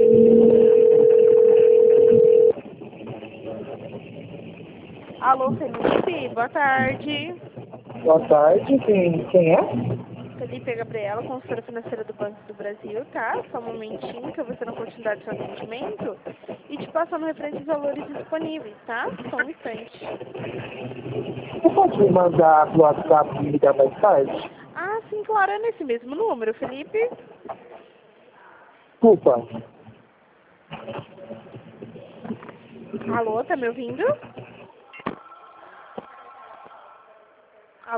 Alô, Felipe, boa tarde. Boa tarde, quem é? Felipe, é Gabriela, consultora financeira do Banco do Brasil, tá? Só um momentinho que eu vou ter uma continuidade do seu atendimento e te passando referentes valores disponíveis, tá? Só um instante. Você pode me mandar pro WhatsApp e me ligar mais tarde? Ah, sim, claro, é nesse mesmo número, Felipe. Desculpa. Alô, tá me ouvindo?